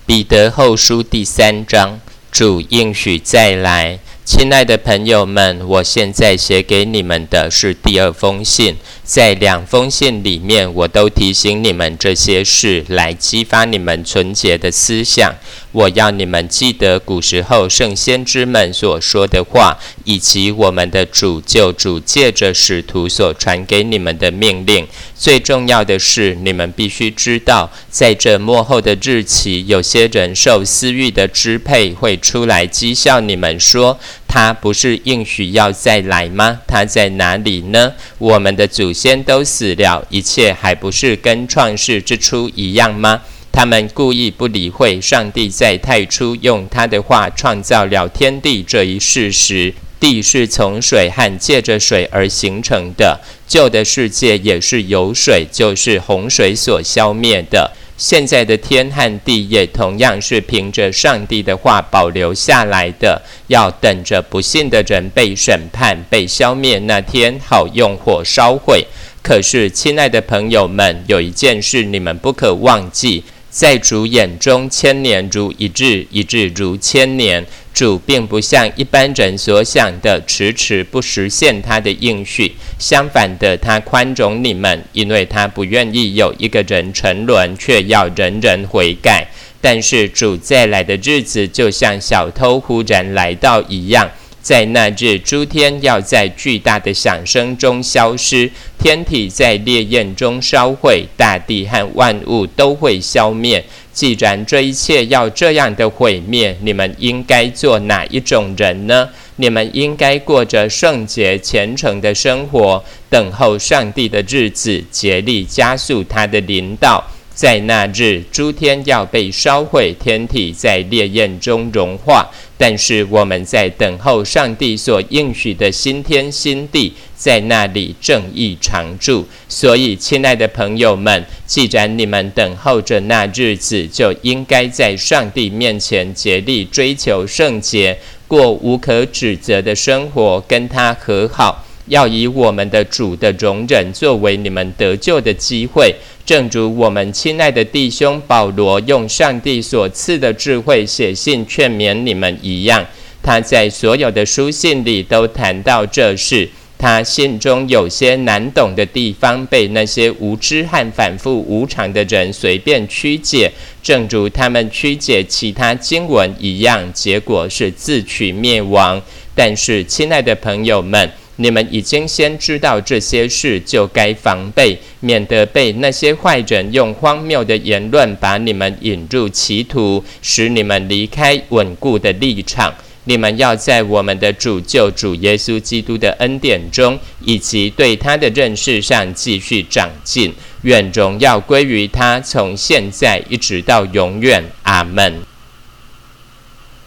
彼得后书第3章，主应许再来。亲爱的朋友们，我现在写给你们的是第2封信，在2封信里面，我都提醒你们这些事，来激发你们纯洁的思想。我要你们记得古时候圣先知们所说的话，以及我们的主救主借着使徒所传给你们的命令。最重要的是，你们必须知道，在这末后的日期，有些人受私欲的支配，会出来讥笑你们说，他不是应许要再来吗？他在哪里呢？我们的祖先都死了，一切还不是跟创世之初一样吗？他们故意不理会上帝在太初用他的话创造了天地这一事实。地是从水和借着水而形成的，旧的世界也是由水，就是洪水所消灭的。现在的天和地也同样是凭着上帝的话保留下来的，要等着不信的人被审判、被消灭那天，好用火烧毁。可是，亲爱的朋友们，有一件事你们不可忘记，在主眼中，1000年如一日，一日如1000年。主并不像一般人所想的迟迟不实现他的应许，相反的，他宽容你们，因为他不愿意有一个人沉沦，却要人人悔改。但是主再来的日子，就像小偷忽然来到一样。在那日，诸天要在巨大的响声中消失，天体在烈焰中烧毁，大地和万物都会消灭。既然这一切要这样的毁灭，你们应该做哪一种人呢？你们应该过着圣洁虔诚的生活，等候上帝的日子，竭力加速他的临到。在那日，诸天要被烧毁，天体在烈焰中融化。但是我们在等候上帝所应许的新天新地，在那里正义常驻。所以，亲爱的朋友们，既然你们等候着那日子，就应该在上帝面前竭力追求圣洁，过无可指责的生活，跟他和好。要以我们的主的容忍作为你们得救的机会，正如我们亲爱的弟兄保罗用上帝所赐的智慧写信劝勉你们一样。他在所有的书信里都谈到这事。他信中有些难懂的地方，被那些无知和反复无常的人随便曲解，正如他们曲解其他经文一样，结果是自取灭亡。但是，亲爱的朋友们，你们已经先知道这些事，就该防备，免得被那些坏人用荒谬的言论把你们引入歧途，使你们离开稳固的立场。你们要在我们的主救主耶稣基督的恩典中，以及对他的认识上继续长进。愿荣耀归于他，从现在一直到永远。阿们。